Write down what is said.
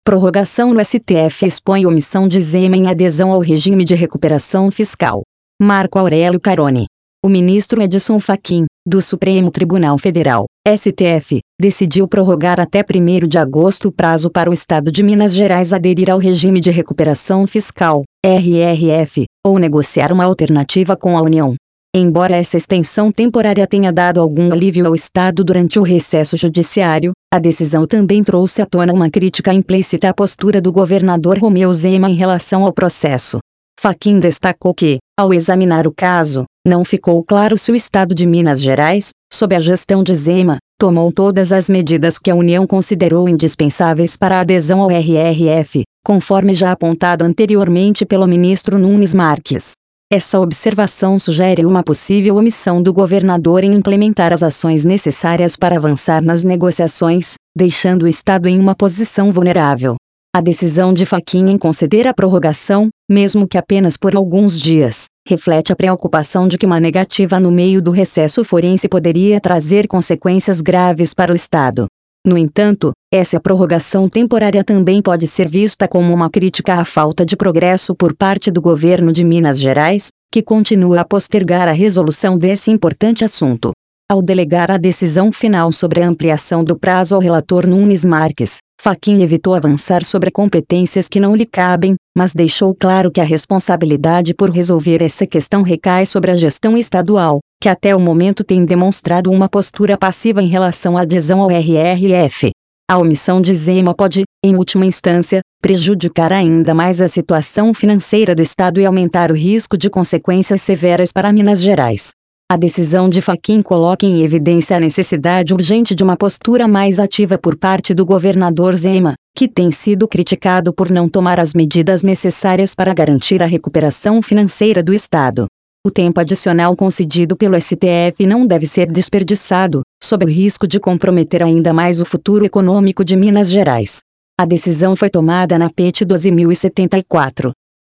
Prorrogação no STF expõe omissão de Zema em adesão ao regime de recuperação fiscal. Marco Aurélio Caroni. O ministro Edson Fachin, do Supremo Tribunal Federal, STF, decidiu prorrogar até 1º de agosto o prazo para o Estado de Minas Gerais aderir ao regime de recuperação fiscal, RRF, ou negociar uma alternativa com a União. Embora essa extensão temporária tenha dado algum alívio ao Estado durante o recesso judiciário, a decisão também trouxe à tona uma crítica implícita à postura do governador Romeu Zema em relação ao processo. Fachin destacou que, ao examinar o caso, não ficou claro se o Estado de Minas Gerais, sob a gestão de Zema, tomou todas as medidas que a União considerou indispensáveis para a adesão ao RRF, conforme já apontado anteriormente pelo ministro Nunes Marques. Essa observação sugere uma possível omissão do governador em implementar as ações necessárias para avançar nas negociações, deixando o Estado em uma posição vulnerável. A decisão de Fachin em conceder a prorrogação, mesmo que apenas por alguns dias, reflete a preocupação de que uma negativa no meio do recesso forense poderia trazer consequências graves para o Estado. No entanto, essa prorrogação temporária também pode ser vista como uma crítica à falta de progresso por parte do governo de Minas Gerais, que continua a postergar a resolução desse importante assunto. Ao delegar a decisão final sobre a ampliação do prazo ao relator Nunes Marques, Fachin evitou avançar sobre competências que não lhe cabem, mas deixou claro que a responsabilidade por resolver essa questão recai sobre a gestão estadual, que até o momento tem demonstrado uma postura passiva em relação à adesão ao RRF. A omissão de Zema pode, em última instância, prejudicar ainda mais a situação financeira do Estado e aumentar o risco de consequências severas para Minas Gerais. A decisão de Fachin coloca em evidência a necessidade urgente de uma postura mais ativa por parte do governador Zema, que tem sido criticado por não tomar as medidas necessárias para garantir a recuperação financeira do Estado. O tempo adicional concedido pelo STF não deve ser desperdiçado, sob o risco de comprometer ainda mais o futuro econômico de Minas Gerais. A decisão foi tomada na PT 12.074.